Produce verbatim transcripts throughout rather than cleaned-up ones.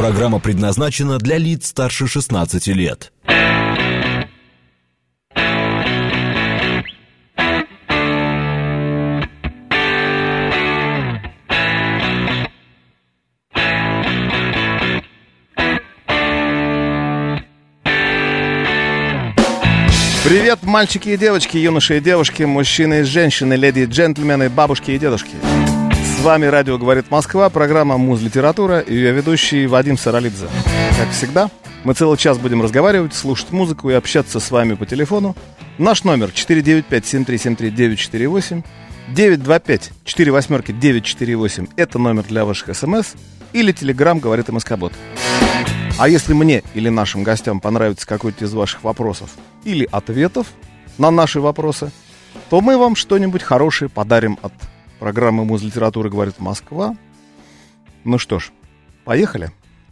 Программа предназначена для лиц старше шестнадцати лет. Привет, мальчики и девочки, юноши и девушки, мужчины и женщины, леди и джентльмены, бабушки и дедушки. С вами радио «Говорит Москва», программа «Муз-литература» и ее ведущий Вадим Саралидзе. Как всегда, мы целый час будем разговаривать, слушать музыку и общаться с вами по телефону. Наш номер четыре девять пять семь три семь три девять четыре восемь, девять два пять четыре восемь девять четыре восемь. Это номер для ваших смс или телеграм «Говорит МСК-бот». А если мне или нашим гостям понравится какой-то из ваших вопросов или ответов на наши вопросы, то мы вам что-нибудь хорошее подарим от программы «Муз-литература говорит Москва». Ну что ж, поехали.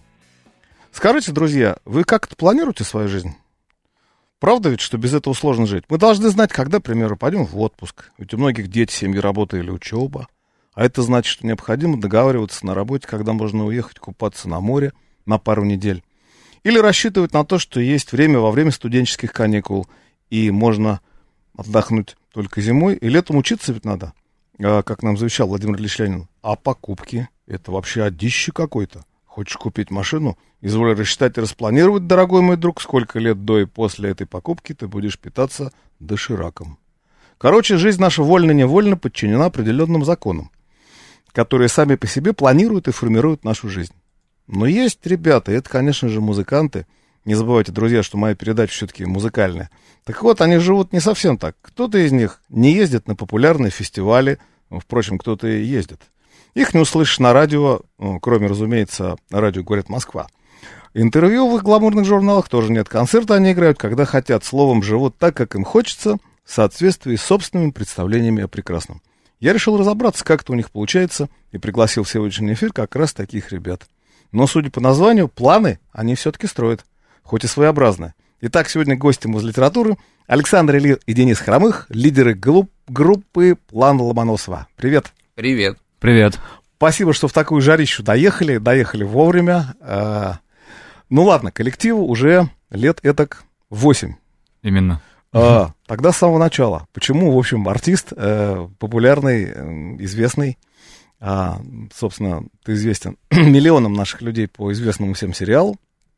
Скажите, друзья, вы как-то планируете свою жизнь? Правда ведь, что без этого сложно жить? Мы должны знать, когда, к примеру, пойдем в отпуск. Ведь у многих дети, семьи, работа или учеба. А это значит, что необходимо договариваться на работе, когда можно уехать купаться на море на пару недель. Или рассчитывать на то, что есть время во время студенческих каникул, и можно отдохнуть только зимой, и летом учиться ведь надо, как нам завещал Владимир Ильич Ленин. А покупки — это вообще одище какой-то. Хочешь купить машину? Изволь рассчитать и распланировать, дорогой мой друг, сколько лет до и после этой покупки ты будешь питаться дошираком. Короче, жизнь наша вольно-невольно подчинена определенным законам, которые сами по себе планируют и формируют нашу жизнь. Но есть ребята, и это, конечно же, музыканты. Не забывайте, друзья, что моя передача все-таки музыкальная. Так вот, они живут не совсем так. Кто-то из них не ездит на популярные фестивали, впрочем, кто-то и ездит. Их не услышишь на радио, кроме, разумеется, радио «Говорит Москва». Интервью в их гламурных журналах тоже нет. Концерты они играют, когда хотят. Словом, живут так, как им хочется, в соответствии с собственными представлениями о прекрасном. Я решил разобраться, как это у них получается, и пригласил в сегодняшний эфир как раз таких ребят. Но, судя по названию, планы они все-таки строят, хоть и своеобразные. Итак, сегодня гости «Муз-литературы» Александр Ильин и Денис Хромых, лидеры глуп- группы «План Ломоносова». Привет. Привет. Привет. Спасибо, что в такую жарищу доехали, доехали вовремя. А, ну ладно, коллективу уже лет этак восемь. Именно. А, тогда с самого начала. Почему, в общем, артист э, популярный, э, известный, А, собственно, ты известен миллионам наших людей по известному всем сериалу,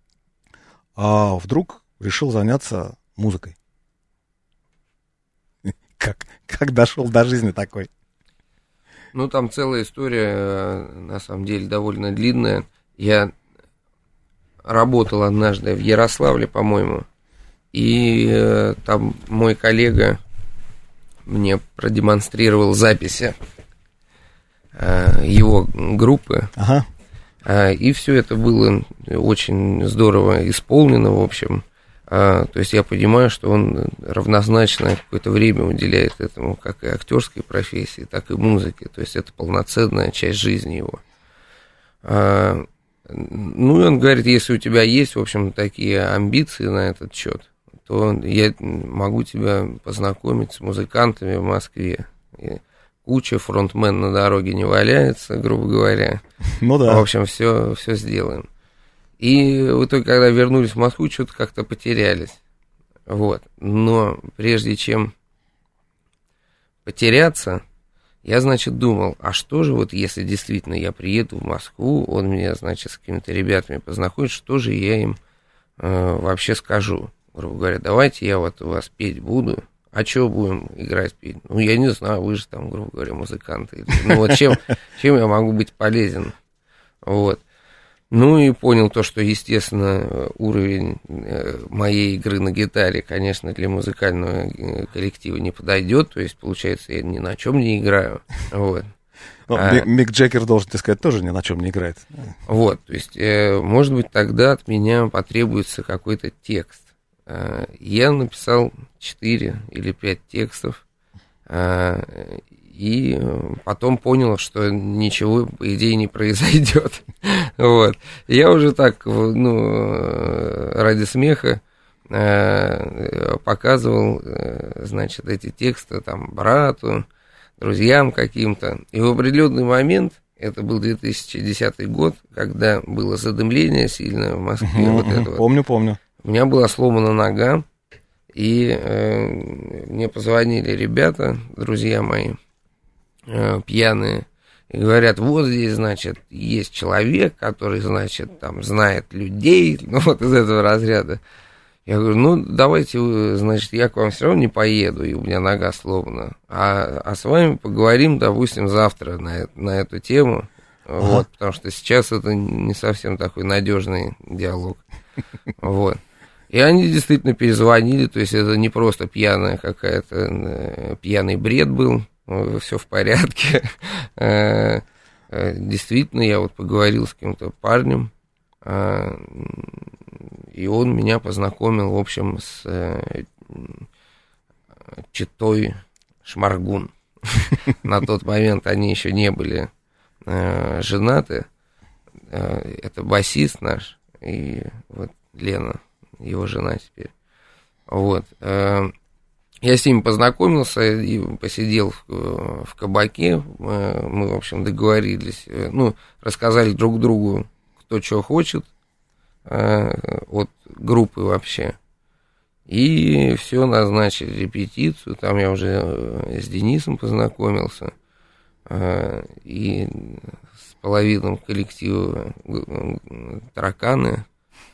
а вдруг решил заняться музыкой? Как, как дошел до жизни такой? Ну, там целая история, на самом деле, довольно длинная. Я работал однажды в Ярославле, по-моему, и э, там мой коллега мне продемонстрировал записи его группы, ага. И все это было очень здорово исполнено, в общем. То есть я понимаю, что он равнозначно какое-то время уделяет этому, как и актерской профессии, так и музыке. То есть это полноценная часть жизни его. Ну и он говорит, если у тебя есть, в общем, такие амбиции на этот счет, то я могу тебя познакомить с музыкантами в Москве. Куча фронтмен на дороге не валяется, грубо говоря. Ну да. В общем, все, все сделаем. И в итоге, когда вернулись в Москву, что-то как-то потерялись. Вот. Но прежде чем потеряться, я, значит, думал, а что же вот, если действительно я приеду в Москву, он меня, значит, с какими-то ребятами познакомит, что же я им э, вообще скажу? Грубо говоря, давайте я вот у вас петь буду. А что будем играть, петь? Ну, я не знаю, вы же там, грубо говоря, музыканты. Ну, вот чем, чем я могу быть полезен? Вот. Ну, и понял то, что, естественно, уровень моей игры на гитаре, конечно, для музыкального коллектива не подойдет. То есть, получается, я ни на чем не играю. Вот. Ну, а, Мик Джаггер, должен тебе сказать, тоже ни на чем не играет. Вот, то есть, может быть, тогда от меня потребуется какой-то текст. Я написал четыре или пять текстов, и потом понял, что ничего, по идее, не произойдет. Вот. Я уже так, ну, ради смеха показывал, значит, эти тексты там брату, друзьям каким-то. И в определенный момент Это был две тысячи десятый год, когда было задымление сильное в Москве. Угу, вот угу. это вот. Помню, помню. У меня была сломана нога, и э, мне позвонили ребята, друзья мои, э, пьяные, и говорят, вот здесь, значит, есть человек, который, значит, там, знает людей, ну, вот из этого разряда. Я говорю, ну, давайте, значит, я к вам все равно не поеду, и у меня нога сломана, а, а с вами поговорим, допустим, завтра на, на эту тему, ага. вот, потому что сейчас это не совсем такой надежный диалог, вот. И они действительно перезвонили, то есть это не просто пьяная какая-то, пьяный бред был, все в порядке. Действительно, я вот поговорил с каким-то парнем, и он меня познакомил, в общем, с читой Шмаргун. На тот момент они еще не были женаты. Это басист наш, и вот Лена, его жена теперь. Вот. Я с ними познакомился и посидел в, в кабаке. Мы, в общем, договорились, ну, рассказали друг другу, кто что хочет от группы вообще. И все, назначили репетицию. Там я уже с Денисом познакомился. И с половиной коллектива «Тараканы».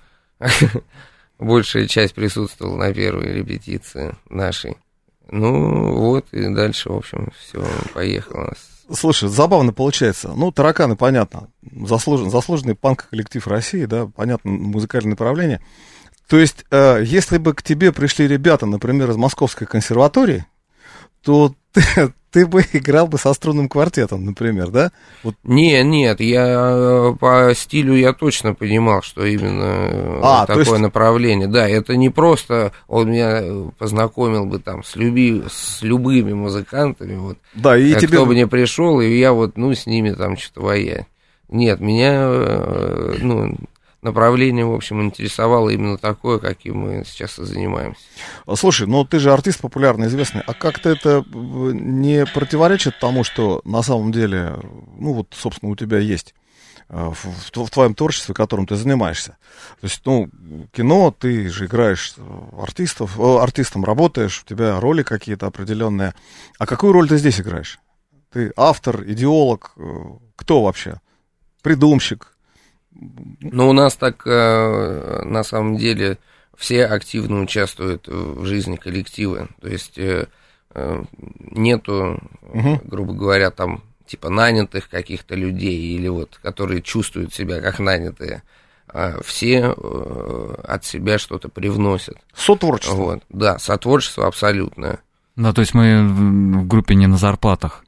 Большая часть присутствовала на первой репетиции нашей. Ну, вот, и дальше, в общем, все, поехало. Слушай, забавно получается. Ну, «Тараканы», понятно, заслужен, заслуженный панк-коллектив России, да, понятно, музыкальное направление. То есть, э, если бы к тебе пришли ребята, например, из Московской консерватории, то ты, ты бы играл бы со струнным квартетом, например, да? Вот. Не, нет, я по стилю я точно понимал, что именно а, такое есть... направление. Да, это не просто он меня познакомил бы там с, люби, с любыми музыкантами, вот. Да, и кто тебе... бы не пришел, и я вот, ну, с ними там что-то воять. Нет, меня, ну... направление, в общем, интересовало именно такое, каким мы сейчас и занимаемся. Слушай, ну ты же артист популярный, известный, а как-то это не противоречит тому, что на самом деле, ну вот, собственно, у тебя есть в, в твоем творчестве, которым ты занимаешься? То есть, ну, кино, ты же играешь артистов, артистом работаешь, у тебя роли какие-то определенные. А какую роль ты здесь играешь? Ты автор, идеолог, кто вообще? Придумщик? Ну, у нас так, э, на самом деле, все активно участвуют в жизни коллектива. То есть э, э, нету, угу. грубо говоря, там, типа, нанятых каких-то людей, или вот, которые чувствуют себя как нанятые. А все э, от себя что-то привносят. Сотворчество. Вот, да, сотворчество абсолютное. Да, то есть мы в группе не на зарплатах.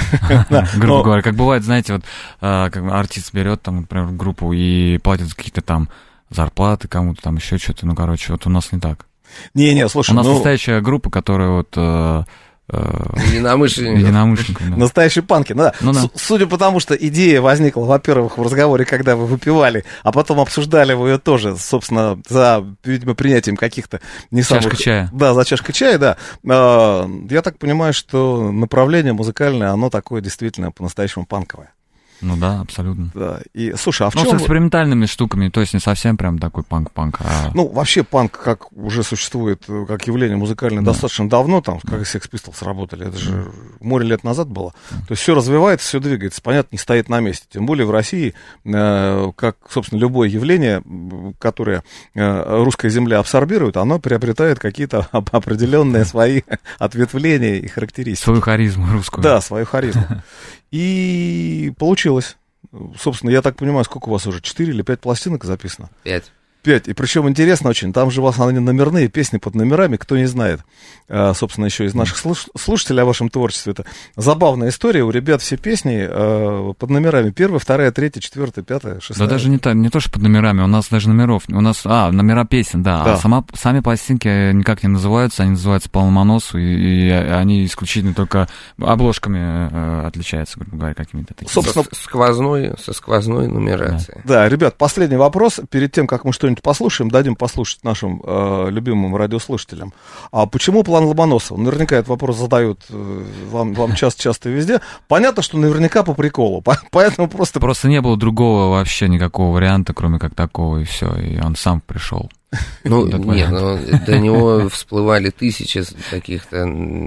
Грубо говоря, как бывает, знаете, вот артист берет там, например, группу и платит какие-то там зарплаты кому-то, там еще что-то, ну, короче, вот у нас не так. Не-не, слушай, у нас настоящая группа, которая вот... Единомышленников. Единомышленников, да. Настоящие панки. Ну, да. Ну, да. Судя по тому, что идея возникла, во-первых, в разговоре, когда вы выпивали, а потом обсуждали вы ее тоже, собственно, за, видимо, принятием каких-то не самых... Чашка чая. Да, за чашкой чая, да. Я так понимаю, что направление музыкальное, оно такое действительно по-настоящему панковое. Ну да, абсолютно. Да. И, слушай, а в ну, чем... с экспериментальными штуками, то есть не совсем прям такой панк-панк, а... Ну, вообще панк, как уже существует, как явление музыкальное, да. достаточно давно, там, как Sex Pistols работали, это же да. море лет назад было. Да. То есть все развивается, все двигается, понятно, не стоит на месте. Тем более в России, э, как, собственно, любое явление, которое э, русская земля абсорбирует, оно приобретает какие-то определенные свои ответвления и характеристики. Свою харизму русскую. Да, свою харизму. И получилось. Собственно, я так понимаю, сколько у вас уже? Четыре или пять пластинок записано? Пять. Пять. И причем интересно очень, там же у вас они номерные, песни под номерами, кто не знает. А, собственно, еще из наших слуш- слушателей о вашем творчестве. Это забавная история. У ребят все песни а, под номерами. Первая, вторая, третья, четвертая, пятая, шестая. Да даже не, то, не то, что под номерами. У нас даже номеров. У нас, а, номера песен, да. да. А сама, сами пластинки никак не называются. Они называются по ломоносу. И, и они исключительно только обложками э, отличаются, грубо говоря, какими-то такими. Собственно, со сквозной, со сквозной нумерацией. Да. да, ребят, последний вопрос. Перед тем, как мы что что-нибудь послушаем, дадим послушать нашим э, любимым радиослушателям. А почему план Ломоносова? Наверняка этот вопрос задают э, вам, вам часто-часто и везде. Понятно, что наверняка по приколу, по, поэтому просто... Просто не было другого вообще никакого варианта, кроме как такого, и все, и он сам пришел. Ну, нет, ну, до него всплывали тысячи каких-то,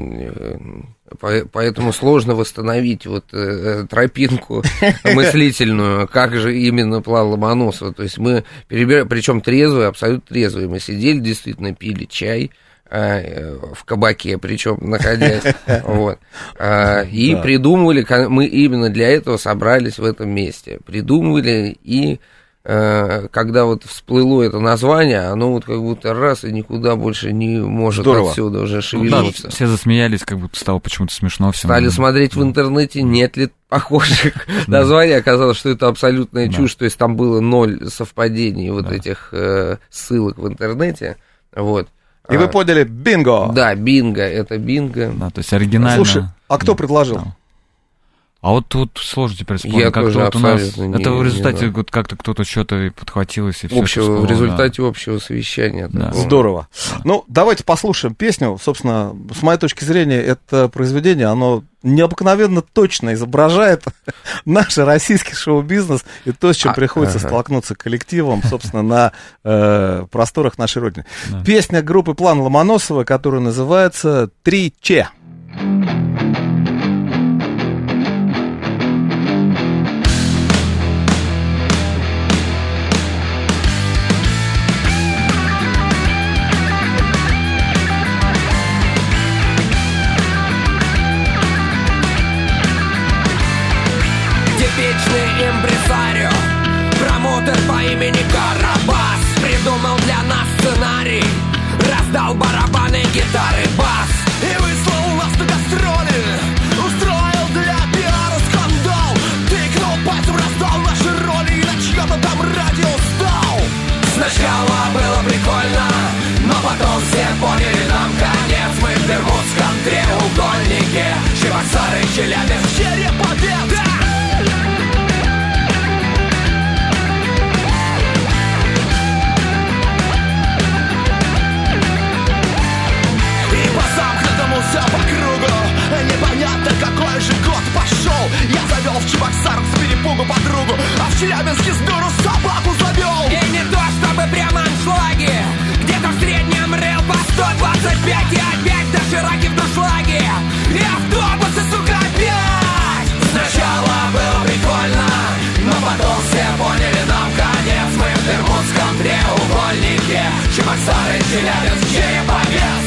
поэтому сложно восстановить вот э, тропинку мыслительную, как же именно план Ломоносова. То есть мы перебирали, причем трезвые, абсолютно трезвые, мы сидели, действительно пили чай э, в кабаке, причем находясь, вот, э, и да. придумывали, мы именно для этого собрались в этом месте, придумывали и... когда вот всплыло это название, оно вот как будто раз и никуда больше не может Здорово. Отсюда уже шевелиться. Ну, да, все засмеялись, как будто стало почему-то смешно всем. Стали смотреть в интернете, нет ли похожих названий. Оказалось, что это абсолютная чушь, то есть там было ноль совпадений вот этих ссылок в интернете. Вот. И вы поняли, бинго! Да, бинго, это бинго. Да, то есть оригинально. Слушай, а кто предложил? А вот тут сложно теперь вспомнить, я как тоже вот у нас... не, это в результате не, вот как-то кто-то что-то подхватилось и все общего, в результате да. общего совещания. Да. Здорово. Да. Ну, давайте послушаем песню. Собственно, с моей точки зрения, это произведение, оно необыкновенно точно изображает наш российский шоу-бизнес и то, с чем а, приходится ага. столкнуться коллективом, собственно, на э, просторах нашей Родины. Да. Песня группы «План Ломоносова», которая называется «Три Че». Раздал барабаны, гитары, бас и выслал нас на гастроли. Устроил для пиара скандал. Тыкнул пальцем, раздал наши роли и на чьё-то там радио стал. Сначала было прикольно, но потом все поняли, нам конец. Мы в Бермудском треугольнике, Чебоксары, Челябинск, Череповец. Все по кругу, непонятно какой же год пошел. Я завел в Чебоксарах с перепугу подругу, а в Челябинске с дуру собаку завел. И не то чтобы прямо аншлаги, где-то в среднем рыл по сто двадцать пять и опять до Шираки в душлаге. И автобусы, сука, опять. Сначала было прикольно, но потом все поняли, нам конец. Мы в Бермудском треугольнике, Чебоксары, Челябинск, Череповец.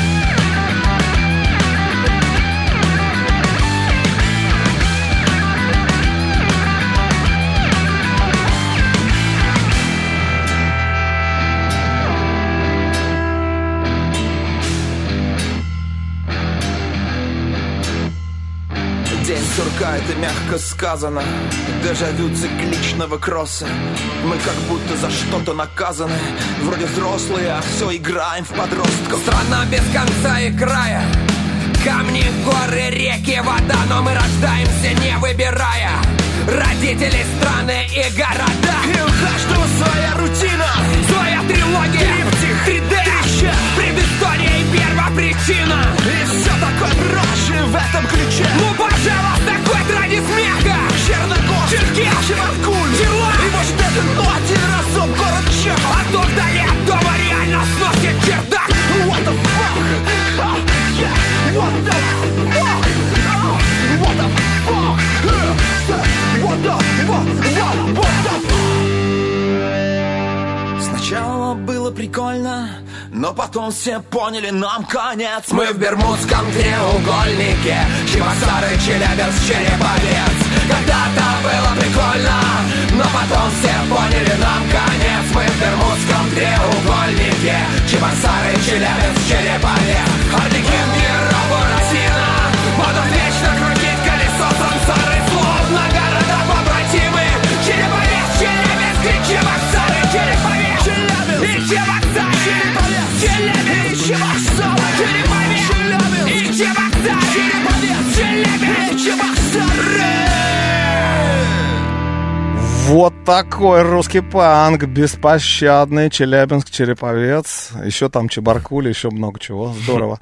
День сурка, это мягко сказано. Дежавю цикличного кросса. Мы как будто за что-то наказаны. Вроде взрослые, а все играем в подростков. Страна без конца и края. Камни, горы, реки, вода. Но мы рождаемся, не выбирая. Родители, страны и города. И у каждого своя рутина, своя трилогия, триптих, три дэ, предыстория и первопричина. И все такое проще в этом ключе. Ну, пожалуйста, хоть ради смеха. Черногорск, Черкес, Чебаркуль, Чела. И может это, ну, один разок город Чехов. А то вдали от дома реально сносит чердак. What the fuck? Oh, yeah. What the fuck? Oh, what the fuck? What the fuck? What the fuck? Сначала было прикольно, но потом все поняли, нам конец. Мы в Бермудском треугольнике, Чебоксары, Челябинск, Череповец. Когда-то было прикольно, но потом все поняли, нам конец. Мы в Бермудском треугольнике, Чебоксары, Челябинск, Череповец. Орликин, Герой, Буратино будут вечно крутить колесо сансары. Словно города побратимы, Череповец, Челябинск и Чебоксары, Череповец. И Чебоксары, Череповец, Челябинск, и Чебоксары, Череповец, и Чебоксары, Череповец, Челябинск, и Чебоксары. Вот такой русский панк, беспощадный, Челябинск, Череповец, еще там Чебаркули, еще много чего, здорово.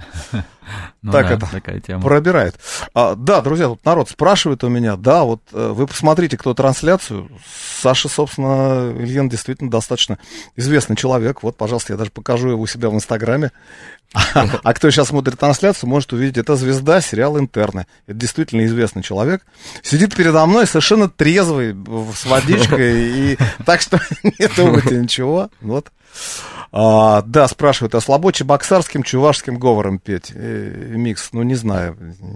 Ну так да, это такая тема. пробирает. А, да, друзья, тут народ спрашивает у меня, да, вот вы посмотрите, кто трансляцию. Саша, собственно, Ильин действительно достаточно известный человек. Вот, пожалуйста, я даже покажу его у себя в Инстаграме. А кто сейчас смотрит трансляцию, может увидеть, это звезда сериала «Интерны». Это действительно известный человек. Сидит передо мной совершенно трезвый, с водичкой, и так что не думайте ничего. Вот. А, да, спрашивают, а слабо чебоксарским, чувашским говором петь? Э, микс, ну не знаю,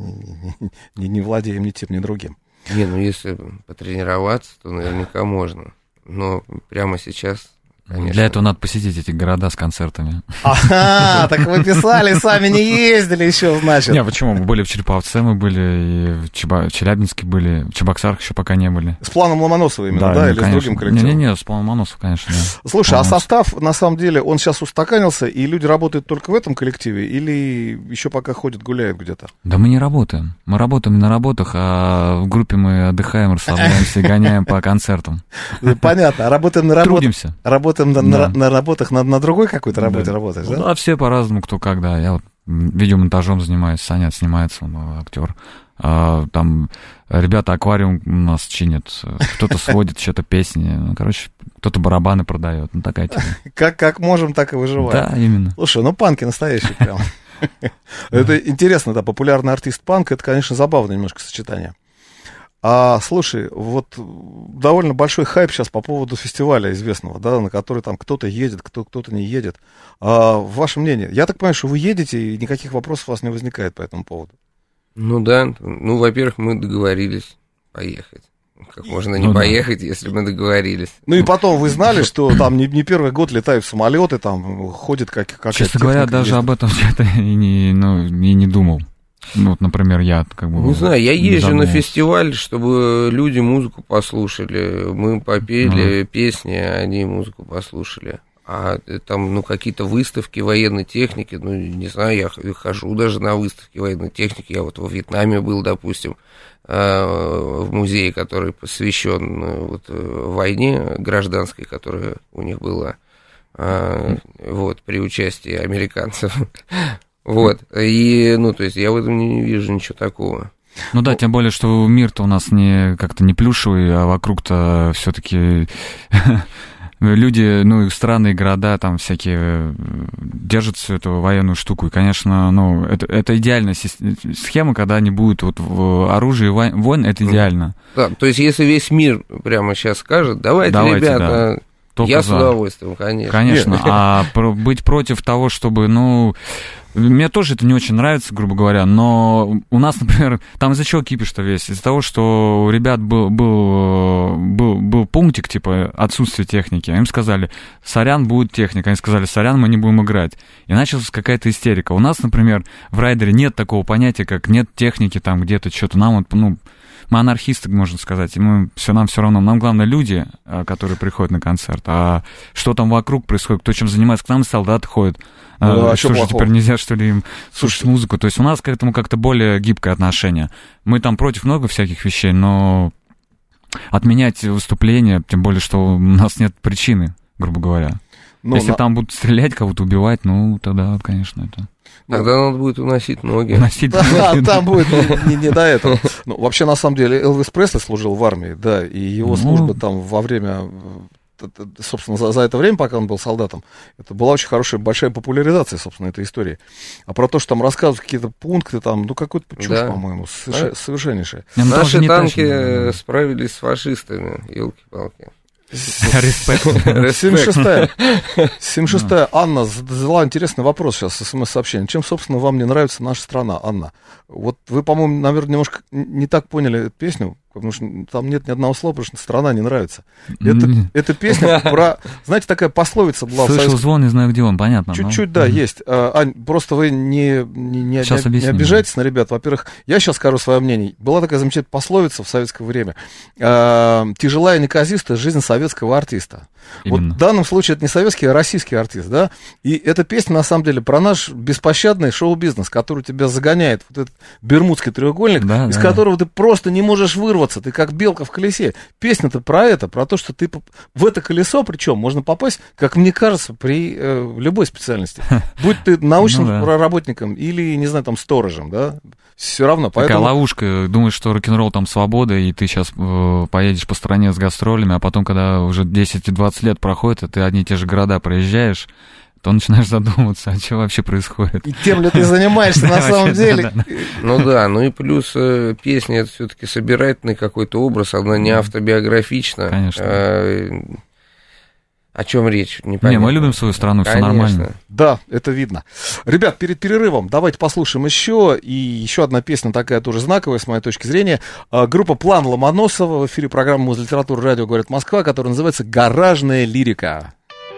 не, не владеем ни тем, ни другим. Не, ну если потренироваться, то наверняка можно. Но прямо сейчас, конечно... Для этого надо посетить эти города с концертами. Ага, так вы писали, сами не ездили еще, значит. Не, почему? Мы были в Череповце, мы были, и в Чеба- Челябинске были, в Чебоксарах еще пока не были. С планом Ломоносова именно, да, ну, или конечно. с другим коллективом? Не-не-не, с планом Ломоносова, конечно, да. Слушай, Ломоносов. а состав, на самом деле, он сейчас устаканился, и люди работают только в этом коллективе, или еще пока ходят, гуляют где-то? Да мы не работаем. Мы работаем на работах, а в группе мы отдыхаем, расслабляемся и гоняем по концертам. Понятно, а работаем на работах. Трудимся. Работаем на, Да. на, на работах, на, на другой какой-то работе Да. работаешь, Ну, да? да, все по-разному, кто когда. Я вот видеомонтажом занимаюсь, Саня снимается, он актер. А, там ребята аквариум у нас чинят, кто-то сводит что-то песни, ну, короче, кто-то барабаны продает, ну такая тема. Как, как можем, так и выживаем. Да, именно. Слушай, ну панки настоящие прям. Это интересно, да, популярный артист панк, это, конечно, забавное немножко сочетание. А, слушай, вот довольно большой хайп сейчас по поводу фестиваля известного, да, на который там кто-то едет, кто, кто-то не едет. А, ваше мнение? Я так понимаю, что вы едете, и никаких вопросов у вас не возникает по этому поводу. Ну да, ну, во-первых, мы договорились поехать. Как можно не Ну да. поехать, если мы договорились? Ну и потом вы знали, что там не, не первый год летают самолеты, там ходит как какая-то Честно говоря, даже ездит. об этом что-то и не, ну, и не думал. Ну, вот, например, я как бы... Не знаю, я не езжу на задумывался. фестиваль, чтобы люди музыку послушали. Мы попели Ну. песни, они музыку послушали. А там, ну, какие-то выставки военной техники, ну, не знаю, я хожу даже на выставки военной техники. Я вот во Вьетнаме был, допустим, в музее, который посвящен вот войне гражданской, которая у них была, вот, при участии американцев. Вот, и, ну, то есть я в этом не вижу ничего такого. Ну да, тем более, что мир-то у нас не как-то не плюшевый, а вокруг-то все-таки люди, ну, и страны, и города там всякие держат всю эту военную штуку. И, конечно, ну, это, это идеальная схема, когда не будет вот оружия и войн, это идеально. Да, то есть если весь мир прямо сейчас скажет, давайте, Давайте, ребята... да. Только я за. с удовольствием, конечно. Конечно, а про, быть против того, чтобы, ну, мне тоже это не очень нравится, грубо говоря, но у нас, например, там из-за чего кипиш-то весь? Из-за того, что у ребят был, был, был, был пунктик, типа, отсутствие техники, им сказали, сорян, будет техника, они сказали, сорян, мы не будем играть. И началась какая-то истерика. У нас, например, в райдере нет такого понятия, как нет техники там где-то, что-то нам вот, ну... Мы анархисты, можно сказать, и мы, все, нам все равно, нам главное люди, которые приходят на концерт, а что там вокруг происходит, кто чем занимается, к нам солдаты ходят, ну, а, а что же, плохого? теперь нельзя, что ли, им слушать музыку, то есть у нас к этому как-то более гибкое отношение, мы там против много всяких вещей, но отменять выступления, тем более, что у нас нет причины, грубо говоря. Ну, Если на... там будут стрелять, кого-то убивать, ну, тогда, конечно, это... Тогда надо будет уносить ноги. Уносить Да, ноги, там будет не, не до этого. Ну, вообще, на самом деле, Элвис Пресли служил в армии, да, и его Ну. служба там во время, собственно, за, за это время, пока он был солдатом, это была очень хорошая, большая популяризация, собственно, этой истории. А про то, что там рассказывают какие-то пункты, там, ну, какой-то чушь, Да. по-моему, соверш- совершеннейшая. Не, ну, там же Наши не танки тащат. справились с фашистами, елки-палки. Респект. семьдесят шестая. семьдесят шестая. Анна задала интересный вопрос сейчас, смс-сообщение. Чем, собственно, вам не нравится наша страна, Анна? Вот вы, по-моему, наверное, немножко не так поняли эту песню, потому что там нет ни одного слова, потому что страна не нравится. Это, это песня про... Знаете, такая пословица была в Слышал Советском... звон, не знаю, где он, понятно. Чуть-чуть, но... да, есть. А, Ань, просто вы не, не, не, Сейчас не, не объясним. обижайтесь на ребят. Во-первых, я сейчас скажу свое мнение. Была такая замечательная пословица в советское время. А, «Тяжелая и неказистая жизнь советского артиста». Вот в данном случае это не советский, а российский артист, да? И эта песня, на самом деле, про наш беспощадный шоу-бизнес, который тебя загоняет, вот этот бермудский треугольник, да, из да. которого ты просто не можешь вырваться, ты как белка в колесе. Песня-то про это, про то, что ты в это колесо, причем, можно попасть, как мне кажется, при э, любой специальности. Будь ты научным ну, да. работником или, не знаю, там, сторожем, да? Все равно. Такая поэтому... ловушка. Думаешь, что рок-н-ролл там свобода, и ты сейчас э, поедешь по стране с гастролями, а потом, когда уже десять-двадцать лет проходит, и ты одни и те же города проезжаешь, то начинаешь задумываться, а что вообще происходит. И тем ли ты занимаешься на самом деле. Ну да, ну и плюс песня, это все-таки собирательный какой-то образ, она не автобиографична. Конечно. О чем речь? Непонятно. Не, мы любим свою страну, все нормально. Да, это видно. Ребят, перед перерывом давайте послушаем еще. И еще одна песня такая тоже знаковая, с моей точки зрения. Группа «План Ломоносова». В эфире программы «Музлитература», радио «Говорит Москва», которая называется «Гаражная лирика».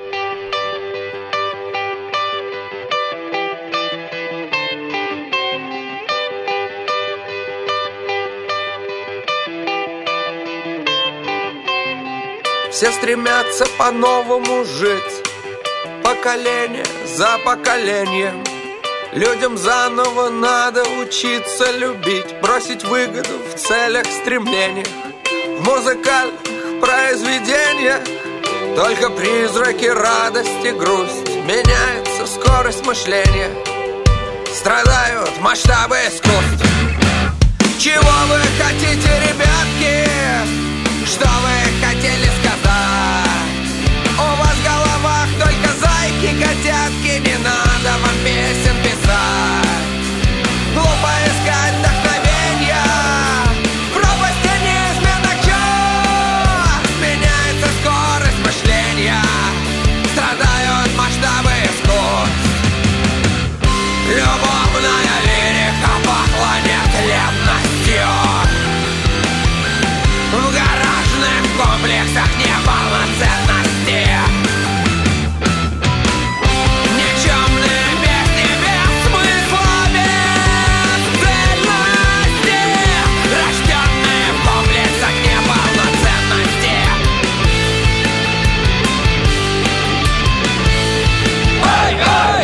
Все стремятся по-новому жить, поколение за поколением. Людям заново надо учиться любить, бросить выгоду в целях стремлениях. В музыкальных произведениях только призраки, радость и грусть. Меняется скорость мышления, страдают масштабы искусств. Чего вы хотите, ребятки? Что вы хотели сказать? У вас в головах только зайки, котятки. Не надо вам песен писать. Глупо искать вдохновенья в пропасти неизменных чувств. Меняется скорость мышления, страдают масштабы искусств. Любовная лирика пахла нетленностью. В гаражных комплексах неполноценности. Никчемные песни без смысла, без цельности, рожденные в комплексах неполноценности. Ой-ой!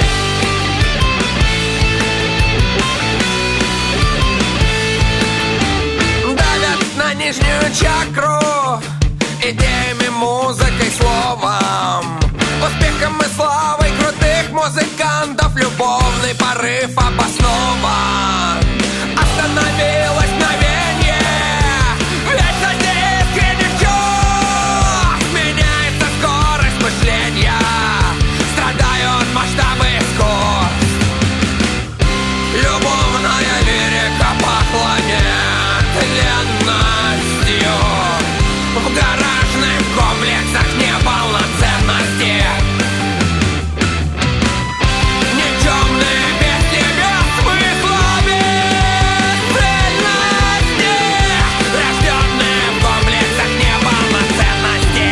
Давят на нижнюю чакру идеями, музыкой, словом, успехом и славой крутых музыкантов. Любовный порыв обоснован. Остановилось мгновенье, ведь среди искренних чувств меняется скорость мышления, страдают масштабы искусств. Любовная лирика пахла нетленностью. В гаражных комплексах неполноценности. Никчемные песни без смысла, без цельности, рожденные в комплексах неполноценности.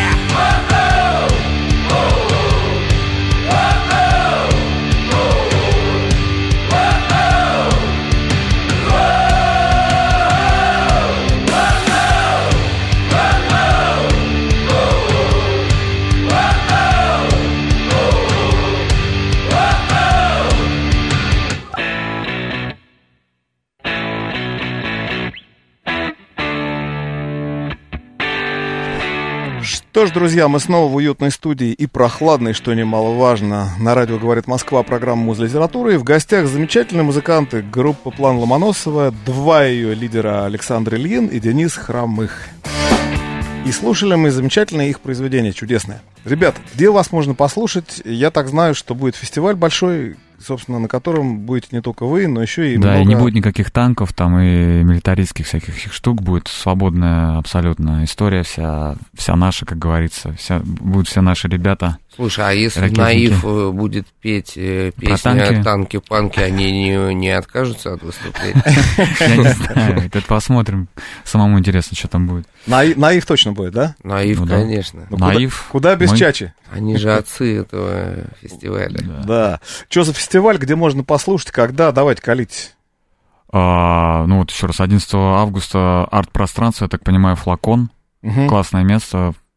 Что ж, друзья, мы снова в уютной студии и прохладной, что немаловажно. На радио «Говорит Москва», программа «Музлитература». И в гостях замечательные музыканты группы «План Ломоносова», два ее лидера Александр Ильин и Денис Хромых. И слушали мы замечательные их произведения, чудесные. Ребят, где вас можно послушать? Я так знаю, что будет фестиваль большой, собственно, на котором будете не только вы, но еще и да, много... и не будет никаких танков там и милитаристских всяких штук, будет свободная абсолютно история вся, вся наша, как говорится, вся, будут все наши ребята. Слушай, а если ракетники. Наив будет петь э, песни «Танки-панки», они не, не откажутся от выступления? Я не знаю, это посмотрим, самому интересно, что там будет. Наив точно будет, да? Наив, конечно. Наив. Куда без чачи? Они же отцы этого фестиваля. Да. Что за фестиваль, где можно послушать, когда? Давайте, колитесь. Ну вот еще раз, одиннадцатого августа арт-пространство, я так понимаю, «Флакон». Классное место.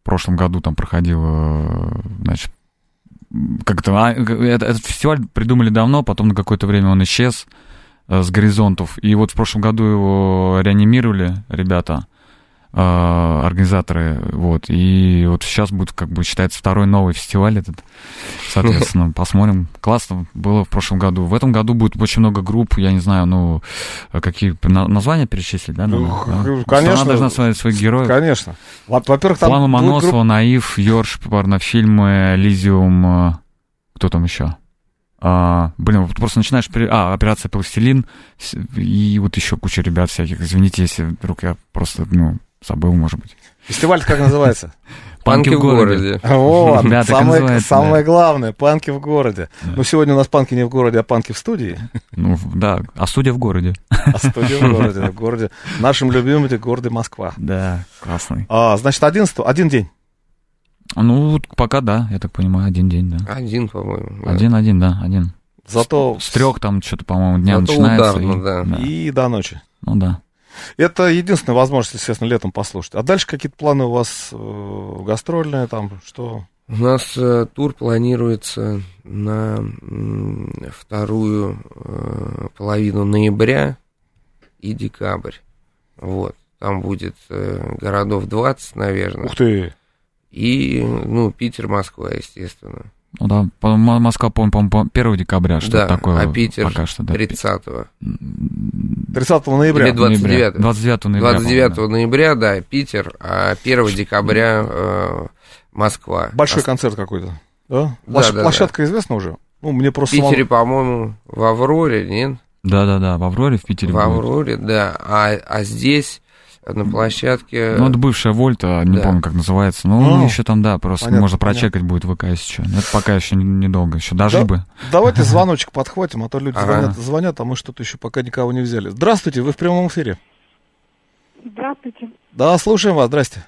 прошлом году там проходил, значит, как-то, а, это, этот фестиваль придумали давно, потом на какое-то время он исчез э, с горизонтов, и вот в прошлом году его реанимировали ребята, э, организаторы, вот, и вот сейчас будет, как бы, считается, второй новый фестиваль этот, соответственно, посмотрим. Классно было в прошлом году. В этом году будет очень много групп, я не знаю, ну, какие названия перечислить, да? Ну, да? Конечно. Она должна смотреть своих героев. Конечно. Во-первых, там План Ломоносова, групп... Наив, Йорш, порнофильмы, Элизиум, кто там еще? А, блин, вот просто начинаешь... А, Операция Пластилин, и вот еще куча ребят всяких. Извините, если вдруг я просто, ну, забыл, может быть. Фестиваль как называется? Панки в городе. Вот, Да, самое, самое да. главное, панки в городе. Да. Ну, сегодня у нас панки не в городе, а панки в студии. Ну, да, а студия в городе. А студия в городе, в городе. Нашим любимым городе Москва. Да, классный. А, значит, одиннадцатого, один день. Ну, вот пока да, я так понимаю, один день, да. Один, по-моему. Да. Один-один, да, один. Зато... С, с трех там что-то, по-моему, дня Зато начинается. ударно, и, да. да. И до ночи. Ну, да. Это единственная возможность, естественно, летом послушать. А дальше какие-то планы у вас э, гастрольные, там, что? У нас э, тур планируется на м, вторую э, половину ноября и декабрь. Вот. Там будет э, городов двадцать, наверное. Ух ты! И, ну, Питер, Москва, естественно. Ну да, по- Москва, по-моему, первого декабря, что Да, такое. а Питер пока что, да. тридцатого. тридцатого ноября. Или двадцать девятого. двадцать девятого ноября. двадцать девятого ноября, да, Питер, а первого декабря э, Москва. Большой а, концерт какой-то, да? Да, Площ- да, площадка известна уже? Ну, мне В просто... Питере, самому- по-моему, в Авроре, нет? Да-да-да, в Авроре, в Питере В будет. Авроре, да. А, а здесь, на площадке... Ну, это бывшая Вольта, не Да. помню, как называется. Ну, Ну, еще там, да, просто понятно, можно прочекать будет в ВК, если что. Это пока еще не- недолго, еще дожить Да, бы. Давайте звоночек подхватим, а то люди Ага. звонят, звонят, а мы что-то еще пока никого не взяли. Здравствуйте, вы в прямом эфире. Здравствуйте. Да, слушаем вас, здрасте.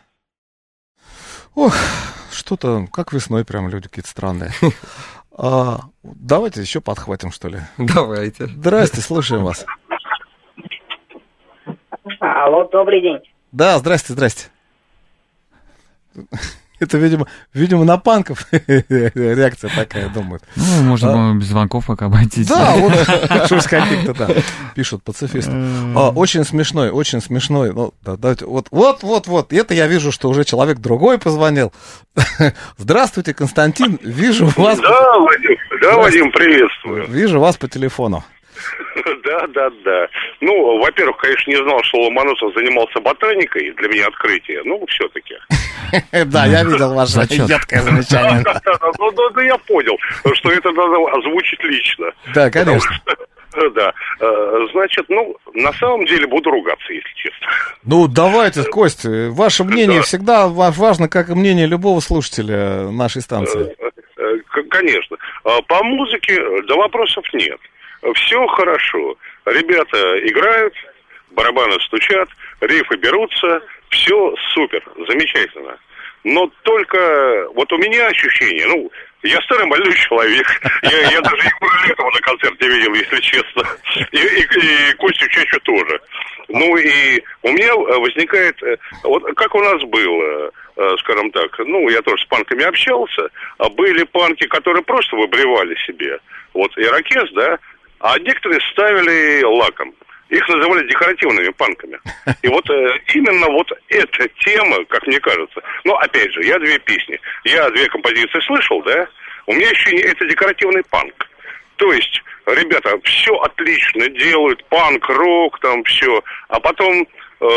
Ох, что-то, как весной прям люди какие-то странные. А, давайте еще подхватим, что ли. Давайте. Здрасте, слушаем вас. Алло, добрый день. Да, здрасте, здрасте. Это, видимо, видимо, на панков реакция такая, думают. Ну, можно А? было без звонков пока обойтись. Да, вот что ж каких-то, да, пишут пацифисты. А, очень смешной, очень смешной. Ну, да, давайте, вот, вот, вот, вот, это я вижу, что уже человек другой позвонил. Здравствуйте, Константин, вижу вас. Да, Вадим, да, Вадим, приветствую. Вижу вас по телефону. Да, да, да. Ну, во-первых, конечно, не знал, что Ломоносов занимался ботаникой. Для меня открытие. Ну, все-таки. Да, я видел ваше Зачет. едкое замечание. Ну, да, да, я понял, что это надо озвучить лично. Да, конечно. Да. Э, Значит, ну, на самом деле буду ругаться, если честно. Ну, давайте, Костя, ваше мнение всегда ва- важно, как и мнение любого слушателя нашей станции. Э, э, к- Конечно. А По музыке, да, вопросов нет. Все хорошо. Ребята играют, барабаны стучат, рифы берутся, все супер, замечательно. Но только вот у меня ощущение, ну, я старый больной человек, я, я даже Егора Летова на концерте видел, если честно, и, и, и Костю чаще тоже. Ну и у меня возникает, э, вот как у нас было, э, скажем так, ну, я тоже с панками общался, а были панки, которые просто выбривали себе, вот, ирокез, да, а некоторые ставили лаком. Их называли декоративными панками. И вот э, именно вот эта тема, как мне кажется, ну, опять же, я две песни, я две композиции слышал, да, у меня ощущение, это декоративный панк. То есть, ребята все отлично делают, панк, рок, там все, а потом э,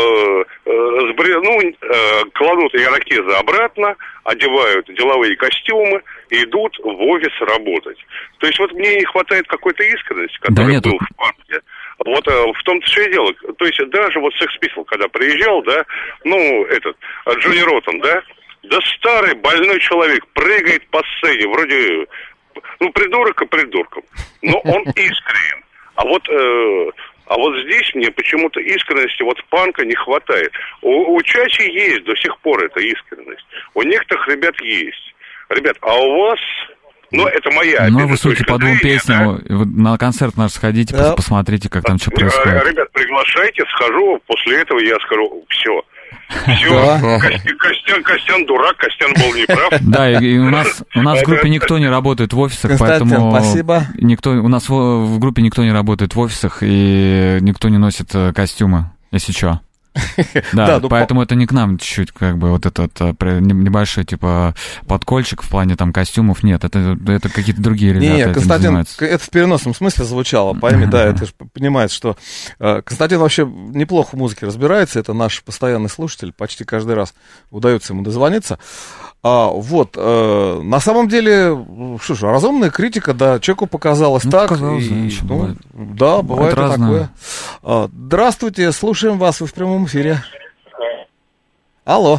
э, сбре- ну, э, кладут ирокезы обратно, одевают деловые костюмы и идут в офис работать. То есть, вот мне не хватает какой-то искренности, которая Да была в панке. Вот э, в том-то все и дело. То есть даже вот Sex Pistols, когда приезжал, да, ну, этот, э, Джонни Роттен, да, да старый больной человек прыгает по сцене, вроде, ну, придурок и придурком, но он искренен. А вот, э, а вот здесь мне почему-то искренности вот панка не хватает. У, у Чачи есть до сих пор эта искренность. У некоторых ребят есть. Ребят, а у вас... Ну, это моя... Ну, опять вы, же, судя точка по двум зрения, песням, вы на концерт наш сходите, Да. посмотрите, как там что Э, происходит. Ребят, приглашайте, схожу, после этого я скажу, все. Все, Костян, Костян дурак, Костян был неправ. Да, и у нас у нас в группе никто не работает в офисах, поэтому спасибо. Никто, у нас в, в группе никто не работает в офисах, и никто не носит костюмы, если что. Да, да, ну, поэтому по... это не к нам чуть-чуть, как бы, вот этот небольшой, типа, подкольчик в плане, там, костюмов, нет, это, это какие-то другие ребята. Не, Константин, это в переносном смысле звучало, пойми, да, это же понимает, что Константин вообще неплохо в музыке разбирается, это наш постоянный слушатель, почти каждый раз удается ему дозвониться. А, вот, э, на самом деле, что ж, разумная критика, да, человеку показалось ну, так. Показалось, и, и, ну, бывает. Да, бывает, бывает и такое. А, здравствуйте, слушаем вас, вы в прямом эфире. Алло.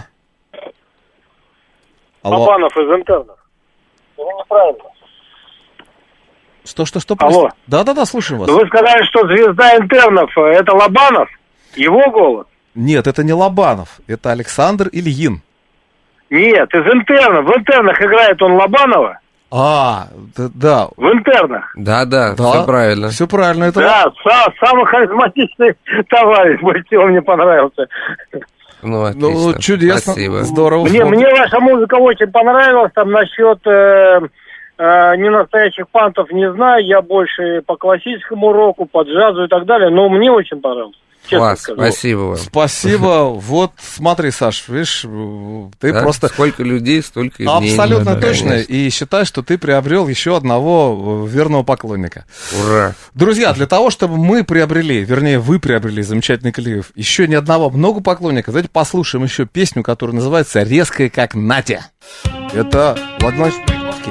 Алло. Лобанов из интернов. Это неправильно. Что, что, что? Алло. Да-да-да, слушаем вас. Вы сказали, что звезда интернов — это Лобанов? Его голос? Нет, это не Лобанов, это Александр Ильин. Нет, из интернов. В интернах играет он Лобанова. А, да, да. В интернах. Да, да, да, все правильно. Все правильно. Это... Да, са- самый харизматичный товарищ, больше он мне понравился. Ну, отлично. Ну, чудесно, спасибо. Здорово. Мне, мне ваша музыка очень понравилась, там насчет э, э, ненастоящих пантов не знаю, я больше по классическому року, по джазу и так далее, но мне очень понравилось. Класс, спасибо вам. Спасибо. Вот, смотри, Саш, видишь, ты да? просто... Сколько людей, столько и мнений. Абсолютно да, точно. конечно. И считай, что ты приобрел еще одного верного поклонника. Ура. Друзья, для того, чтобы мы приобрели, вернее, вы приобрели замечательный коллектив, еще ни одного, много поклонников, давайте послушаем еще песню, которая называется «Резкая, как Натя». Это Владимир Владимировский.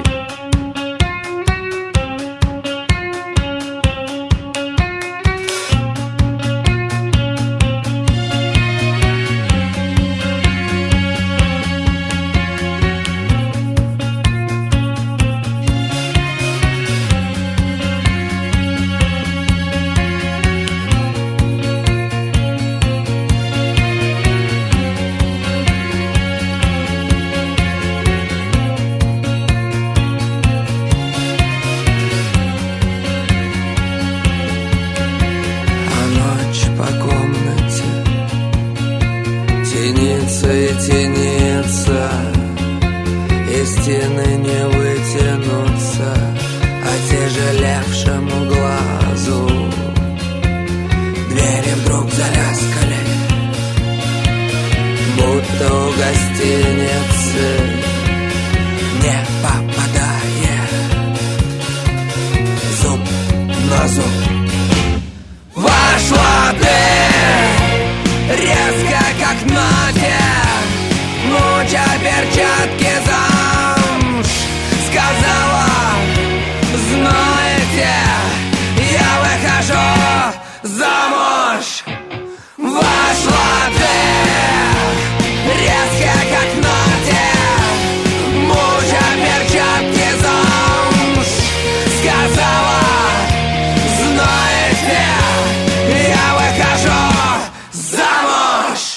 тянется, и стены не вытянутся отяжелевшему глазу. Двери вдруг заляскали, будто у гостиницы, не попадая зуб на зуб. Вошла ты резко, как Надя, муча перчатки замш. Сказала, знаете, я выхожу замуж. Вошла ты резко, как Надя, муча перчатки замш. Сказала, знаете, я выхожу замуж.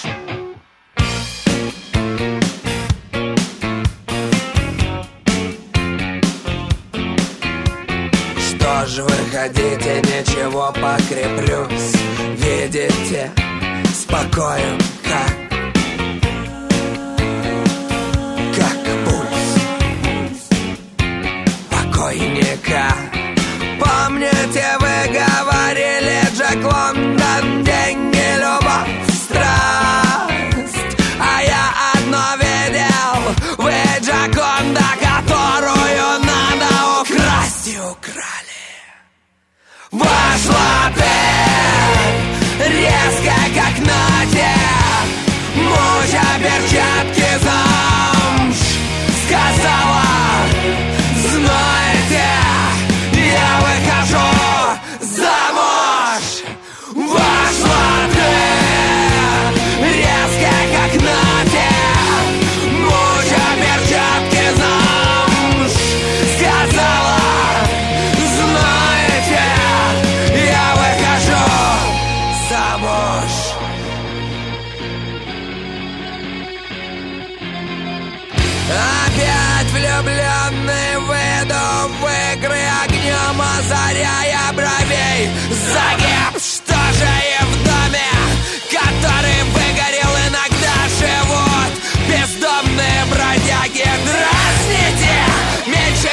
Что ж вы хотите, ничего, покреплюсь. Видите, спокоен, как Как пульс покойника. Помните, вы говорили, Джек Лондон, деньги, любовь, страсть. А я одно видел, вы Джаконда, которую надо украсть. И украли. Вошла ты резко, как Надя, муча перчатки замш. Сказала, знаете, я выхожу замуж. Вошла ты резко, как Надя, муча перчатки замш. Сказала,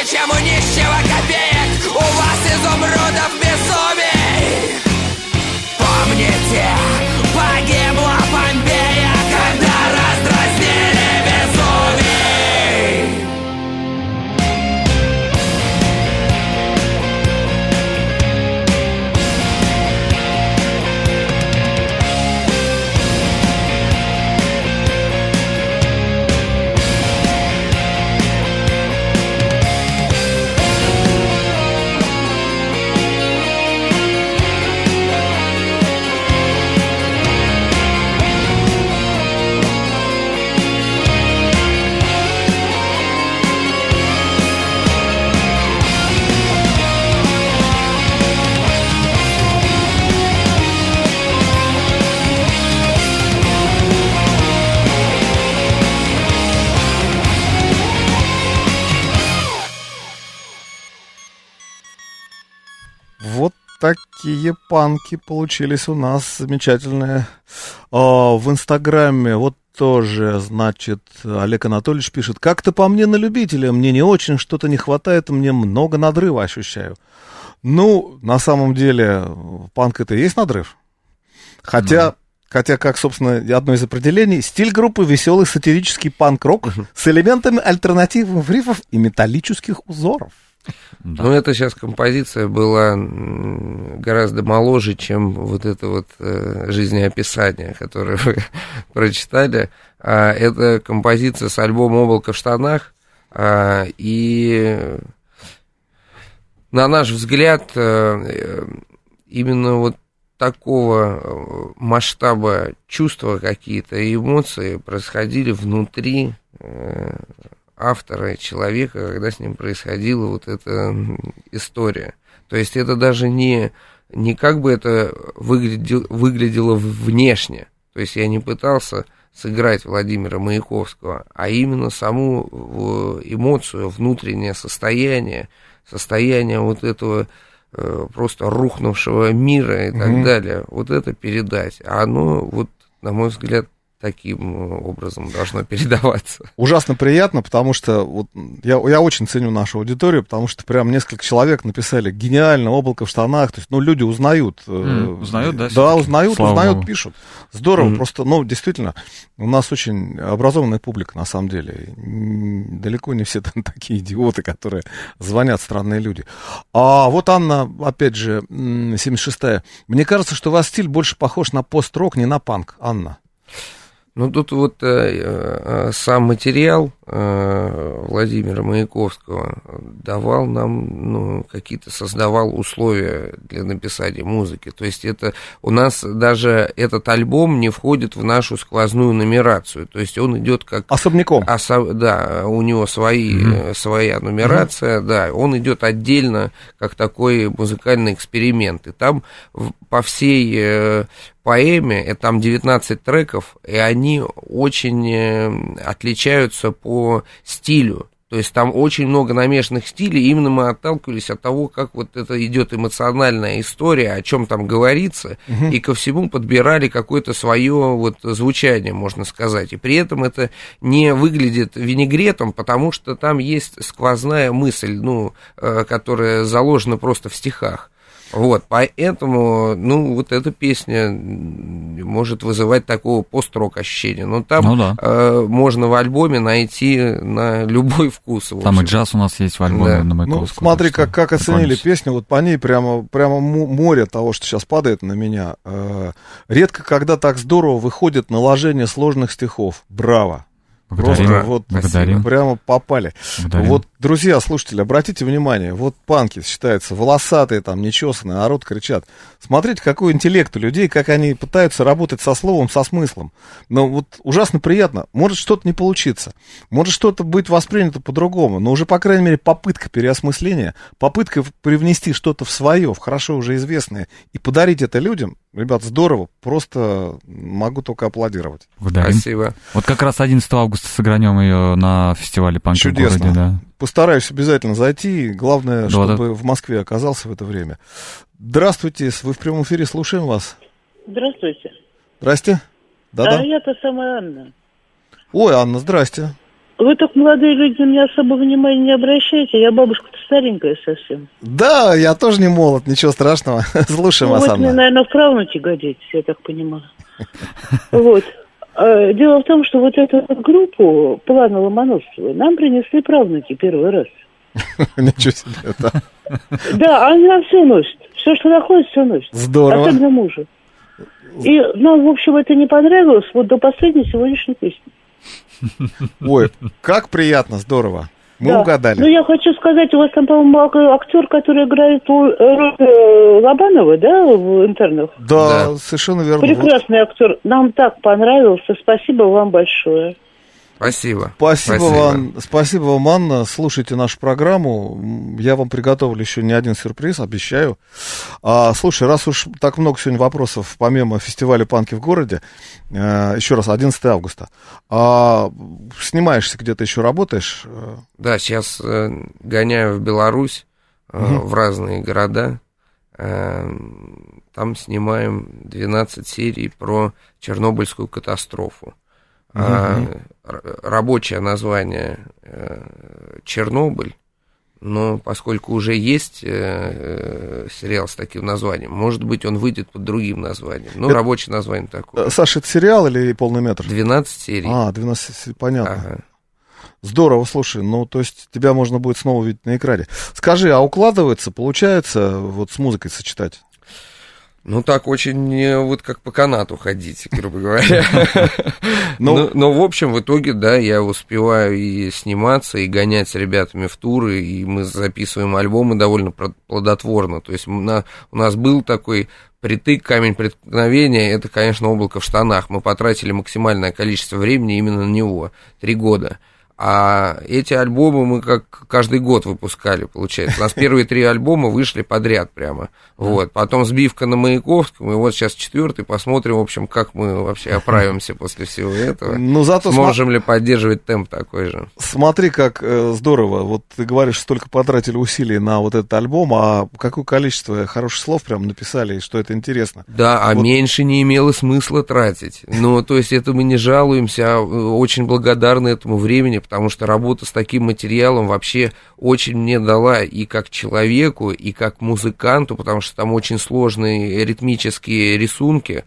чем у нищего копеек. У вас изумрудов безумий. Помните, погибла Помпея, когда раздразнили Везувий. Вот такие панки получились у нас замечательные. А, в Инстаграме вот тоже, значит, Олег Анатольевич пишет: как-то по мне на любителя, мне не очень что-то не хватает, мне много надрыва ощущаю. Ну, на самом деле, панк это и есть надрыв. Хотя, mm. хотя, как, собственно, одно из определений, стиль группы веселый сатирический панк-рок mm-hmm. с элементами альтернативных рифов и металлических узоров. Да. Ну, это сейчас композиция была гораздо моложе, чем вот это вот э, жизнеописание, которое вы прочитали. А, это композиция с альбома «Облако в штанах». А, и, на наш взгляд, э, именно вот такого масштаба чувства какие-то и эмоции происходили внутри э, автора, человека, когда с ним происходила вот эта история. То есть это даже не, не как бы это выглядело, выглядело внешне. То есть я не пытался сыграть Владимира Маяковского, а именно саму эмоцию, внутреннее состояние, состояние вот этого э, просто рухнувшего мира и так mm-hmm. далее. Вот это передать. А оно, вот, на мой взгляд, таким образом должно передаваться. Ужасно приятно, потому что вот, я, я очень ценю нашу аудиторию, потому что прям несколько человек написали: гениально, «Облако в штанах». То есть, ну, люди узнают. Mm, узнают, да? Да, узнают, Слава узнают, Богу. пишут. Здорово, mm. просто, ну, действительно, у нас очень образованная публика, на самом деле. Далеко не все там такие идиоты, которые звонят, странные люди. А вот Анна, опять же, семьдесят шестая. Мне кажется, что у вас стиль больше похож на пост-рок, не на панк. Анна. Ну, тут вот э, э, сам материал э, Владимира Маяковского давал нам, ну, какие-то, создавал условия для написания музыки. То есть это у нас даже этот альбом не входит в нашу сквозную нумерацию. То есть он идет как... Особняком. Осо, да, у него свои, mm-hmm. своя нумерация, mm-hmm. да, он идет отдельно, как такой музыкальный эксперимент. И там по всей... Э, поэме, там девятнадцать треков, и они очень отличаются по стилю. То есть там очень много намешанных стилей, именно мы отталкивались от того, как вот это идет эмоциональная история, о чем там говорится, угу. и ко всему подбирали какое-то свое вот звучание, можно сказать. И при этом это не выглядит винегретом, потому что там есть сквозная мысль, ну, которая заложена просто в стихах. Вот, поэтому, ну, вот эта песня может вызывать такого пост-рок ощущения. Но там ну, да. э, можно в альбоме найти на любой вкус. Там и джаз у нас есть в альбоме да. на Маяковского. Ну, смотри, как, как оценили песню, вот по ней прямо, прямо море того, что сейчас падает на меня. Э, редко когда так здорово выходит наложение сложных стихов. Браво! Благодарим. Просто вот Благодарим. Прямо попали. Благодарим. Вот, друзья, слушатели, обратите внимание, вот панки считаются волосатые, там, нечесанные, народ кричат. Смотрите, какой интеллект у людей, как они пытаются работать со словом, со смыслом. Но вот ужасно приятно. Может что-то не получиться, может что-то быть воспринято по-другому, но уже, по крайней мере, попытка переосмысления, попытка привнести что-то в свое, в хорошо уже известное, и подарить это людям. Ребят, здорово, просто могу только аплодировать. Благодарим. Спасибо. Вот как раз одиннадцатого августа сыгранем ее на фестивале панка в городе. Да. Постараюсь обязательно зайти, главное, да, чтобы да. в Москве оказался в это время. Здравствуйте, вы в прямом эфире, слушаем вас. Здравствуйте. Здрасте. Да-да. А я-то самая Анна. Ой, Анна, здрасте. Вы так, молодые люди, на меня особо внимания не обращаете. Я бабушка-то старенькая совсем. Да, я тоже не молод, ничего страшного. Слушаем ну, вас, вот Анна. мне, наверное, в правнуке годитесь, я так понимаю. Вот. Дело в том, что вот эту группу Плана Ломоносова нам принесли правнуки первый раз. Ничего себе, да. Да, она все носит. Все, что находит, все носит. Здорово. Особенно мужа. И нам, в общем, это не понравилось вот до последней сегодняшней песни. Ой, как приятно, здорово. Мы да. угадали. Ну, я хочу сказать, у вас там, по-моему, актер, который играет роль Лобанова, да, в «Интернах»? Да, да, совершенно верно. Прекрасный вот. Актер. Нам так понравился. Спасибо вам большое. Спасибо. Спасибо, Спасибо. Вам, спасибо вам, Анна. Слушайте нашу программу. Я вам приготовлю еще не один сюрприз, обещаю. А, слушай, раз уж так много сегодня вопросов, помимо фестиваля «Панки в городе», э, еще раз, одиннадцатого августа, а, снимаешься где-то еще, работаешь? Да, сейчас э, гоняю в Беларусь, э, угу. в разные города. Э, там снимаем двенадцать серий про Чернобыльскую катастрофу. Uh-huh. А, рабочее название э, Чернобыль, но поскольку уже есть э, сериал с таким названием, может быть, он выйдет под другим названием. Но это... рабочее название такое. Саша, это сериал или полный метр? двенадцать серий. А, двенадцать серий, понятно. Ага. Здорово, слушай, ну, то есть тебя можно будет снова видеть на экране. Скажи, а укладывается, получается вот с музыкой сочетать? Ну, так очень, вот как по канату ходить, грубо говоря. но, но, в общем, в итоге, да, я успеваю и сниматься, и гонять с ребятами в туры, и мы записываем альбомы довольно плодотворно. То есть на, у нас был такой притык, камень преткновения, это, конечно, «Облако в штанах». Мы потратили максимальное количество времени именно на него, три года. А эти альбомы мы как каждый год выпускали, получается. У нас первые три альбома вышли подряд прямо. Вот. Потом сбивка на Маяковском, и вот сейчас четвертый. Посмотрим, в общем, как мы вообще оправимся после всего этого. Ну, зато сможем см... ли поддерживать темп такой же. Смотри, как э, здорово. Вот ты говоришь, столько потратили усилий на вот этот альбом, а какое количество хороших слов прям написали, что это интересно. Да, а вот. Меньше не имело смысла тратить. Ну, то есть это мы не жалуемся, а очень благодарны этому времени, потому что работа с таким материалом вообще очень мне дала и как человеку, и как музыканту, потому что там очень сложные ритмические рисунки,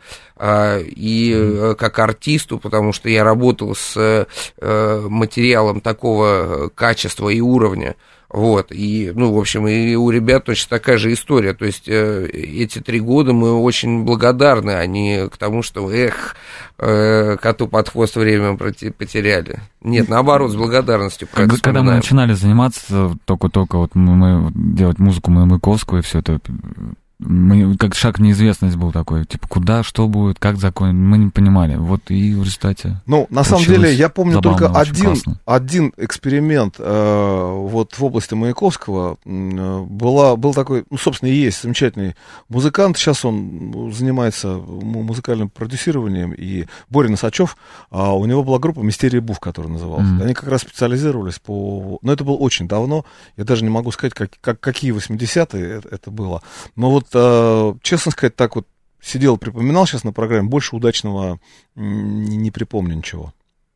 и как артисту, потому что я работал с материалом такого качества и уровня. Вот, и, ну, в общем, и у ребят точно такая же история, то есть э, эти три года мы очень благодарны, они к тому, что, эх, э, коту под хвост время потеряли. Нет, наоборот, с благодарностью. Когда, когда мы начинали заниматься, только-только вот мы, мы делать музыку Маяковского и все это, мы, как шаг в неизвестность был такой, типа, куда, что будет, как закончить, мы не понимали. Вот и в результате. Ну, на самом деле, я помню забавно, только один, классно. один эксперимент э, вот в области Маяковского. Э, была, был такой, ну, собственно, и есть замечательный музыкант. Сейчас он занимается музыкальным продюсированием. И Боря Носачев, э, у него была группа «Мистерия Буф», которая называлась. Mm-hmm. Они как раз специализировались по... Но это было очень давно. Я даже не могу сказать, как, как, какие восьмидесятые это, это было. Но вот честно сказать, так вот сидел, припоминал сейчас на программе, больше удачного не, не припомню ничего.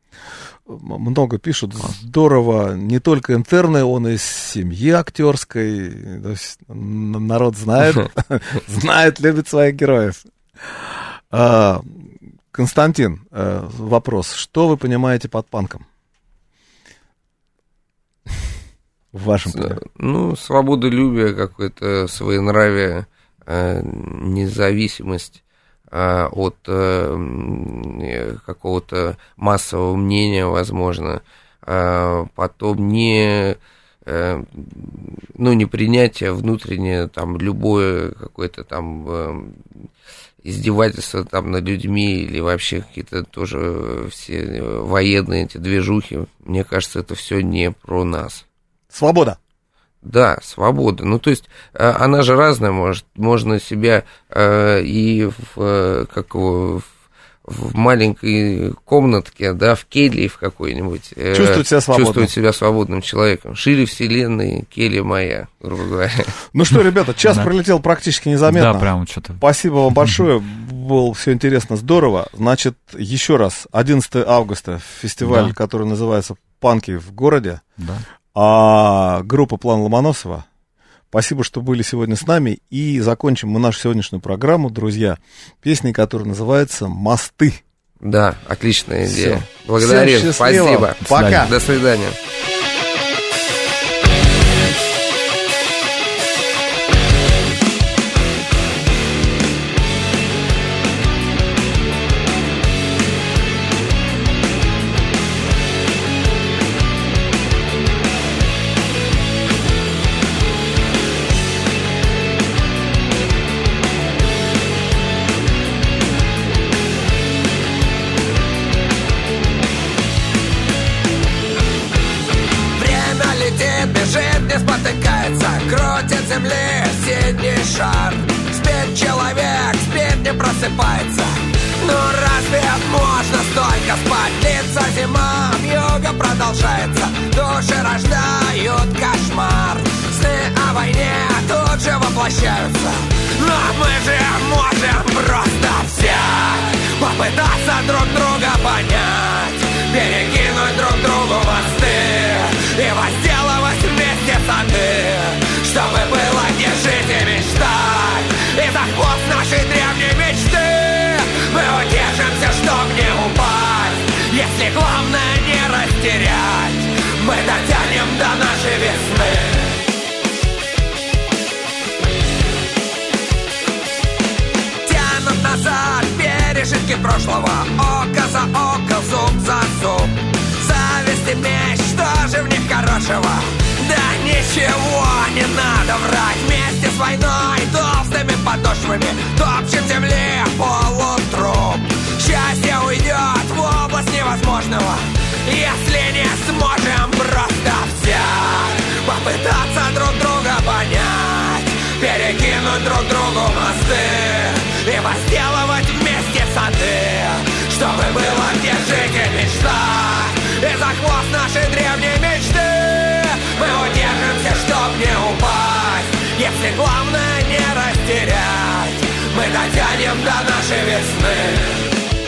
Много пишут, здорово, не только интерны, он из семьи актерской, народ знает, знает, любит своих героев. Константин, вопрос, что вы понимаете под панком? В вашем понимании? Ну, свободолюбие, какое-то своенравие, независимость от какого-то массового мнения, возможно, потом не, ну, не принятие внутреннее, там, любое какое-то там издевательство там над людьми или вообще какие-то тоже все военные эти движухи, мне кажется, это все не про нас. Свобода. Да, свобода. Ну, то есть, она же разная, может, можно себя э, и в, как его, в, в маленькой комнатке, да, в келье в какой-нибудь. Э, чувствовать себя свободным. Чувствовать себя свободным человеком. Шире вселенной, келья моя, грубо говоря. Ну что, ребята, час пролетел практически незаметно. Да, прям что-то. Спасибо вам большое. Было все интересно, здорово. Значит, еще раз, одиннадцатого августа, фестиваль, который называется панки в городе. Да. А группа «План Ломоносова». Спасибо, что были сегодня с нами. И закончим мы нашу сегодняшнюю программу, друзья, песней, которая называется «Мосты». Да, отличная идея. Всё. Благодарю, Всем счастливо. спасибо. Пока. До свидания. Крутит земли синий шар. Спит человек, спит, не просыпается. Ну разве можно столько спать? Длится зима, вьюга продолжается. Души рождают кошмар. Сны о войне тут же воплощаются. Но мы же можем просто все попытаться друг друга понять, перекинуть друг другу мосты и возделывать вместе сады, чтобы было где жить и мечтать. И за хвост нашей древней мечты мы удержимся, чтоб не упасть. Если главное не растерять, мы дотянем до нашей весны. Тянут назад пережитки прошлого, око за око, зуб за зуб. Зависть и меч, что же в них хорошего? Да ничего не надо врать. Вместе с войной толстыми подошвами топчем земли полутруп. Счастье уйдет в область невозможного, если не сможем просто все попытаться друг друга понять, перекинуть друг другу мосты и возделывать вместе сады, чтобы было где жить и мечтать. И за хвост нашей древней мечты мы удержимся, чтоб не упасть. Если главное не растерять, мы дотянем до нашей весны.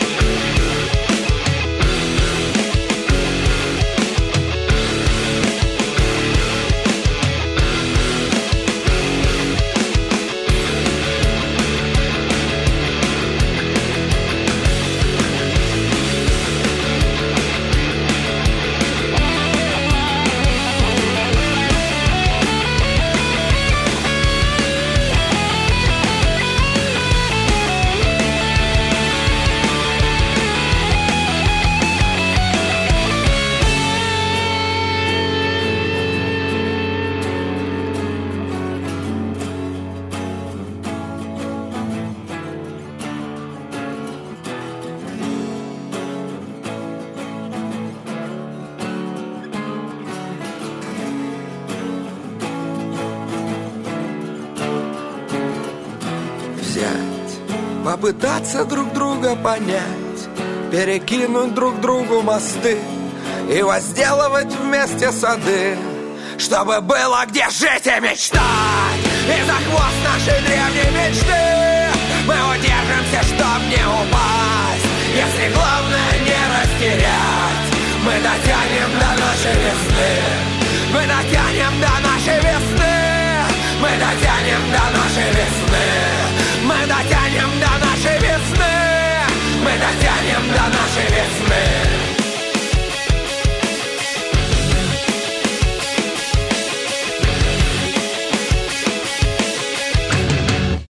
Попытаться друг друга понять, перекинуть друг другу мосты и возделывать вместе сады, чтобы было где жить и мечтать. И за хвост нашей древней мечты мы удержимся, чтоб не упасть. Если главное не растерять, мы дотянем до нашей весны. Мы дотянем до нашей весны. Мы дотянем до нашей весны.